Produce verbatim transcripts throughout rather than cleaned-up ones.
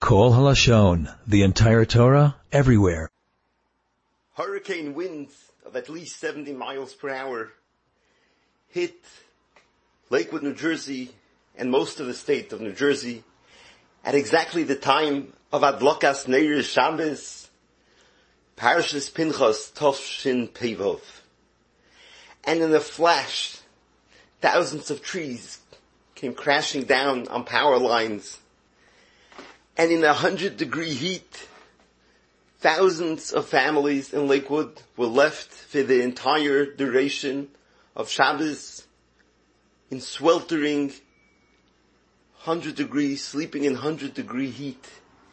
Kol Halashon, the entire Torah, everywhere. Hurricane winds of at least seventy miles per hour hit Lakewood, New Jersey, and most of the state of New Jersey at exactly the time of Adlokas Neir Shabbos, Parashas Pinchas Tov Pevov. And in a flash, thousands of trees came crashing down on power lines. And in a hundred degree heat, thousands of families in Lakewood were left for the entire duration of Shabbos in sweltering hundred degrees, sleeping in hundred degree heat.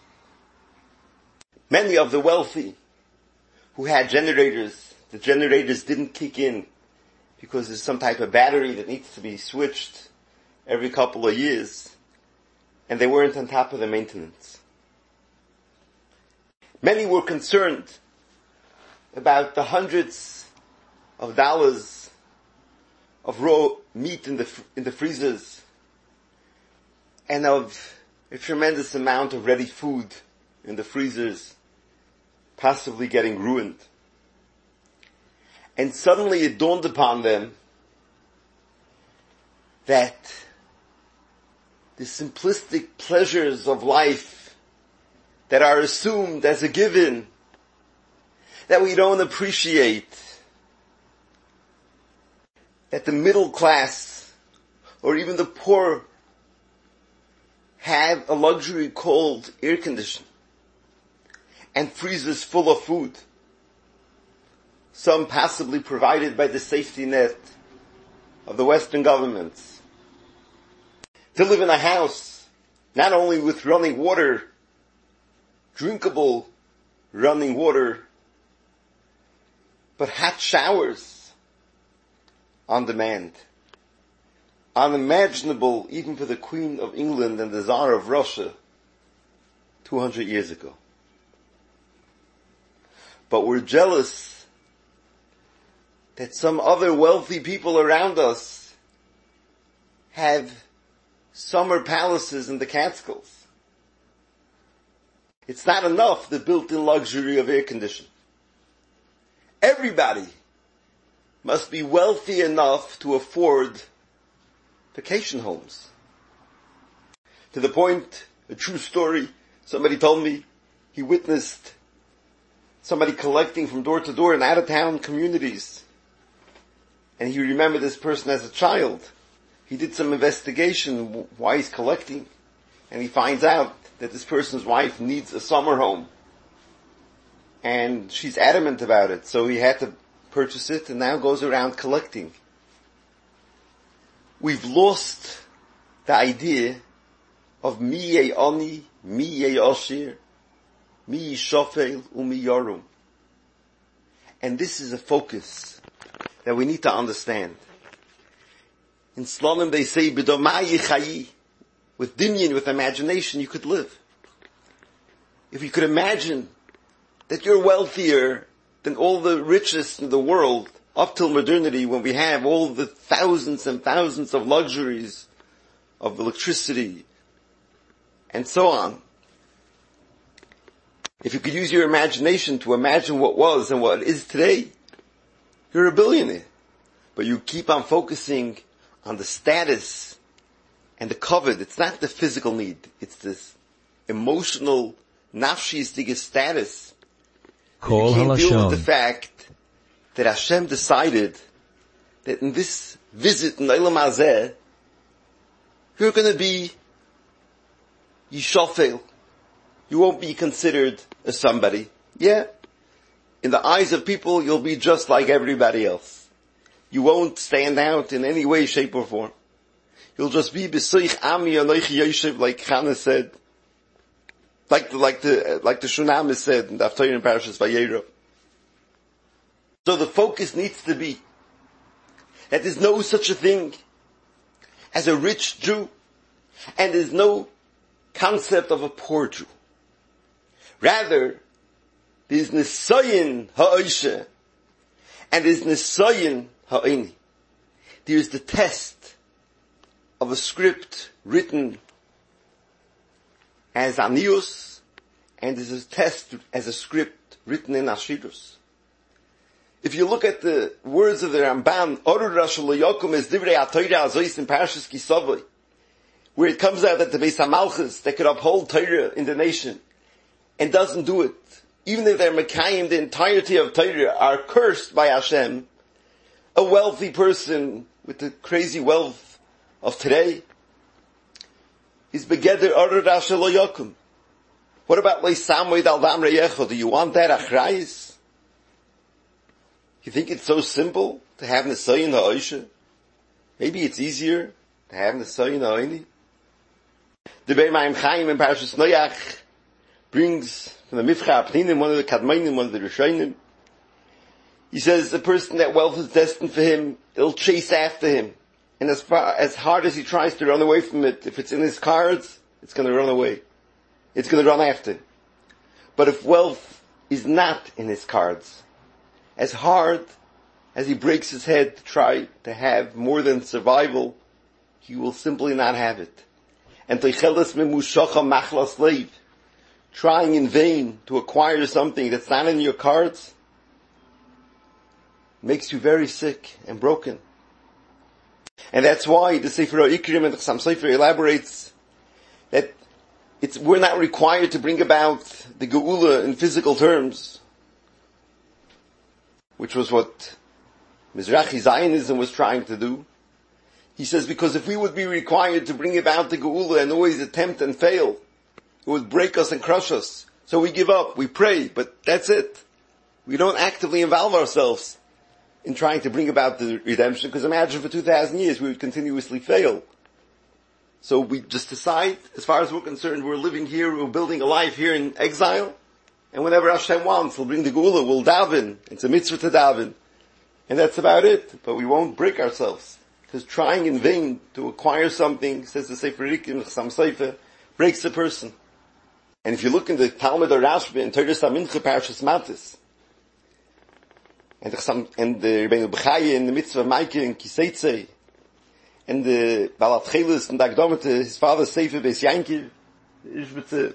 Many of the wealthy who had generators, the generators didn't kick in because there's some type of battery that needs to be switched every couple of years, and they weren't on top of the maintenance. Many were concerned about the hundreds of dollars of raw meat in the in the freezers, and of a tremendous amount of ready food in the freezers, possibly getting ruined. And suddenly it dawned upon them that the simplistic pleasures of life that are assumed as a given, that we don't appreciate, that the middle class or even the poor have a luxury called air conditioning and freezers full of food, some possibly provided by the safety net of the Western governments. To live in a house, not only with running water, drinkable running water, but hot showers on demand. Unimaginable even for the Queen of England and the Tsar of Russia two hundred years ago. But we're jealous that some other wealthy people around us have summer palaces in the Catskills. It's not enough, the built-in luxury of air conditioning. Everybody must be wealthy enough to afford vacation homes. To the point, a true story, somebody told me he witnessed somebody collecting from door to door in out-of-town communities. And he remembered this person as a child. He did some investigation why he's collecting, and he finds out that this person's wife needs a summer home. And she's adamant about it, so he had to purchase it and now goes around collecting. We've lost the idea of mi ye ani, mi ye oshir, mi shofel, umi yorum. And this is a focus that we need to understand. In Slonim they say, B'domayi chayi, with dinyan, with imagination, you could live. If you could imagine that you're wealthier than all the richest in the world, up till modernity, when we have all the thousands and thousands of luxuries of electricity and so on. If you could use your imagination to imagine what was and what is today, you're a billionaire. But you keep on focusing on the status and the covet. It's not the physical need. It's this emotional, nafshistic status. Kol You can't deal with the Halashon. fact that Hashem decided that in this visit in Olam Hazeh, you're going to be Yishofel. You won't be considered a somebody. Yeah. In the eyes of people, you'll be just like everybody else. You won't stand out in any way, shape, or form. You'll just be B'soich Ami Anoichi Yoshev, like Chana said. Like the, like the, like the Shunamis said in the Haftarah in Parashas Vayera. So the focus needs to be that there's no such a thing as a rich Jew, and there's no concept of a poor Jew. Rather, there's Nisayin Ha'oshe, and there's Nisayin Ha'ini. There's the test of a script written as anius, and is a test as a script written in Ashirus. If you look at the words of the Ramban, Orur Rashul Yokum is Divrei HaTorah Azois in Parashas Kisavai, where it comes out that the Beis HaMalchus that could uphold Torah in the nation and doesn't do it, even if they're Mekayim, the entirety of Torah, are cursed by Hashem. A wealthy person with the crazy wealth of today is Begeder Orur Rashul Yokum. What about Leisamoid Al Dam Reyecho? Do you want that achrayis? You think it's so simple to have Nesayin Ha'osha? Maybe it's easier to have Nesayin Ha'oni? The Beis Mayim Chaim in Parashas Noach brings from the Mifcha Apninim, one of the Kadmainim, one of the Rishonim. He says the person that wealth is destined for him, it'll chase after him. And as far, as hard as he tries to run away from it, if it's in his cards, it's gonna run away. It's gonna run after him. But if wealth is not in his cards, as hard as he breaks his head to try to have more than survival, he will simply not have it. And trying in vain to acquire something that's not in your cards makes you very sick and broken. And that's why the Sefer HaIkrim and the Chassam Sofer elaborates that it's, we're not required to bring about the Geula in physical terms, which was what Mizrahi Zionism was trying to do. He says, because if we would be required to bring about the Geula and always attempt and fail, it would break us and crush us. So we give up, we pray, but that's it. We don't actively involve ourselves in trying to bring about the redemption, because imagine for two thousand years we would continuously fail. So we just decide, as far as we're concerned, we're living here, we're building a life here in exile, and whenever Hashem wants, we'll bring the Geula, we'll daven. It's a mitzvah to daven. And that's about it. But we won't break ourselves. Because trying in vain to acquire something, says the Sefer HaIkrim, Chassam Sofer, breaks the person. And if you look in the Talmud or Rashba, in Toras HaMincha, Parashas Matis, and the, and the Rebbeinu B'chaya in the mitzvah Maikah in Kiseitzei, and the Balat Chelis and the Akdomete, his father Sefer Beis Yankiv, the Ishbetze,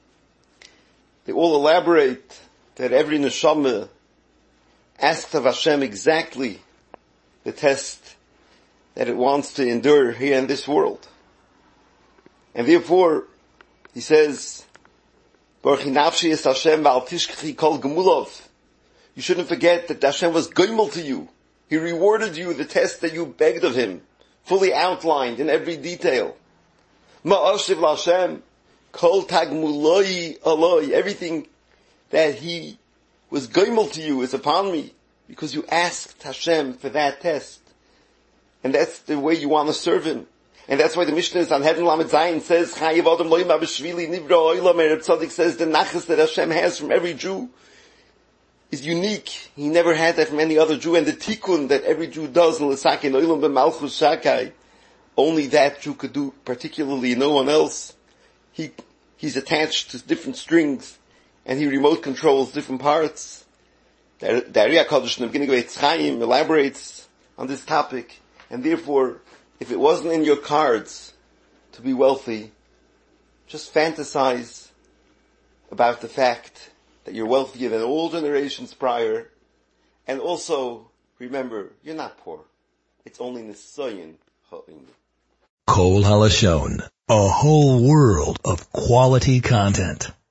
they all elaborate that every neshama asked of Hashem exactly the test that it wants to endure here in this world. And therefore, he says, Baruch nafshi es Hashem v'al tishkechi kol gemulov. You shouldn't forget that Hashem was goimel to you. He rewarded you the test that you begged of Him, fully outlined in every detail. Ma'ashiv l'Hashem. Kol tagmuloi aloi, everything that He was goimel to you is upon me, because you asked Hashem for that test. And that's the way you want to serve Him. And that's why the Mishnah is on Heaven Lamed Zayin says, Chayiv Adam Loim Abishvili Nivra Oilam, and Reb Tzaddik says the nachas that Hashem has from every Jew is unique. He never had that from any other Jew, and the tikkun that every Jew does in L'Sakin Oilam B'Malchus Shakai, only that Jew could do, particularly no one else. He, he's attached to different strings, and he remote controls different parts. The Ari HaKadosh in the beginning of Eitz Chaim elaborates on this topic, and therefore, if it wasn't in your cards to be wealthy, just fantasize about the fact that you're wealthier than all generations prior, and also remember, you're not poor. It's only Nesayin Ha'oni. Kol Halashon, a whole world of quality content.